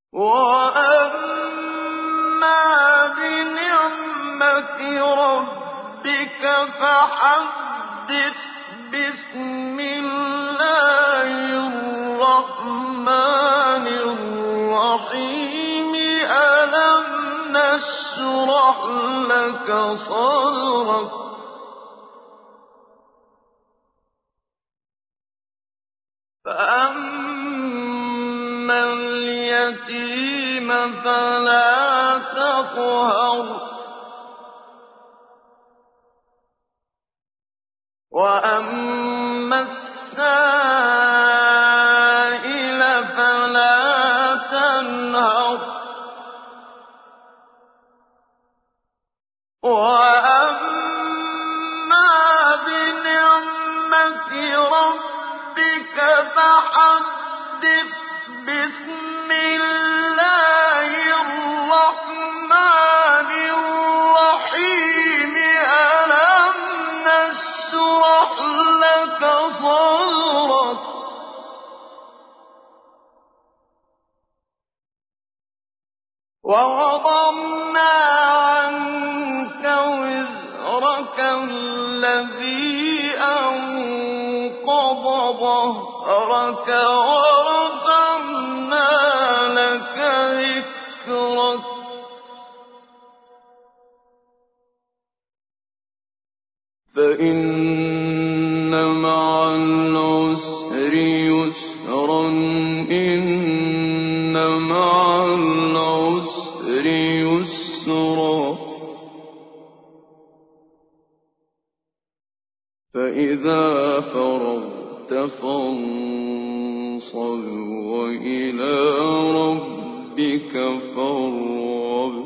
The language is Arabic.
وَأَمَّا بِنِعْمَةِ رَبِّكَ فَحَدِّثْ. بِسْمِ اللَّهِ الرَّحْمَٰنِ الرَّحِيمِ. أَلَمْ نَشْرَحْ لَكَ صَدْرَكَ. فَأَمَّا الْيَتِيمَ فَلَا تَقْهَرْ. وَأَمَّا السَّائِلَ فَلَا تَنْهَرْ. وَأَمَّا بِنِعْمَةِ رَبِّكَ فَحَدِّثْ. بِسْمِ اللَّهِ الرَّحْمَٰنِ الرَّحِيمِ. أَلَمْ نَشْرَحْ لَكَ صَدْرَكَ. وَوَضَعْنَا عَنكَ وِزْرَكَ الَّذِي أَنقَضَ ظَهْرَكَ. وَرَفَعْنَا لَكَ ذِكْرَكَ. فَإِنَّ مَعَ الْعُسْرِ يُسْرًا. إِنَّ مَعَ الْعُسْرِ يُسْرًا. فَإِذَا فَرَغْتَ فَانصَبْ. وَإِلَىٰ رَبِّكَ فَارْغَب.